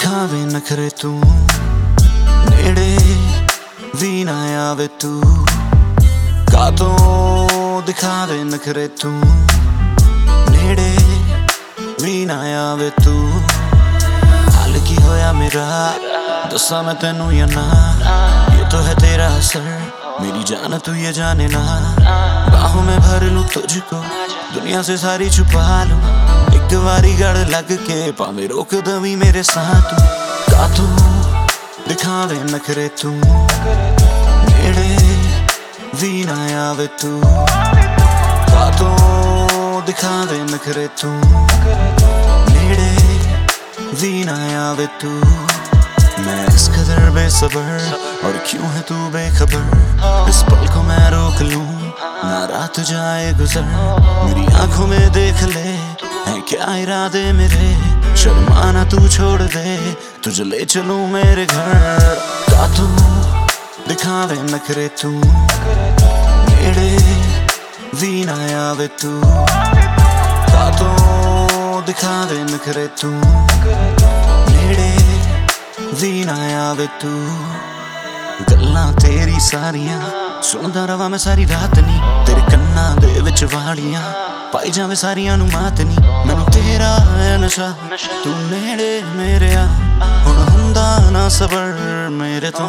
दिखावे नखरे तू, नेड़े भी ना आवे तू। कातों दिखावे नखरे तू, नेड़े भी ना आवे तू। हाल की होया मेरा, दसा मैं तेनू या ना, ये तो है तेरा असर, मेरी जान तू ये जाने ना। बाहों में भर लूं तुझको, दुनिया से सारी छुपा लूं, एक बारी गड़ लग के पावे रोक दवी मेरे साथ। कातों दिखावे नखरे तू, नेड़े भी ना आवे तू। कातों दिखावे नखरे तू, नेड़े भी ना आवे तू। मैं इस कदर बेसबर, और क्यों है तू बेखबर। इस पल को मैं रोक लूं, ना रात जाए गुजर। मेरी आंखों में देख ले, हैं क्या इरादे मेरे। शर्माना तू छोड़ दे, तुझे ले चलूं मेरे घर। कातों दिखावे नखरे तू, नेड़े भी ना आवे तू। कातों दिखावे नखरे तू, नेड़े भी ना आवे तू। गल्लां तेरी सारियां सुनदा रवा मैं सारी रात नी, तेरे कन्नां दे विच वालियां पाई जावे सारियां नू मात नी। मैनू तेरा है नशा, तू नेड़े मेरे आ, हुण हुंदा ना सबर मेरे तो।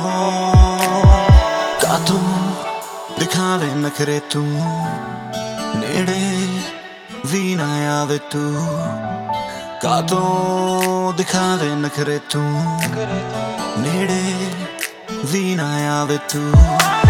कातों दिखावे नखरे तू, नेड़े भी ना आवे तू। कातों दिखावे नखरे तू, नेड़े भी ना आवे तू।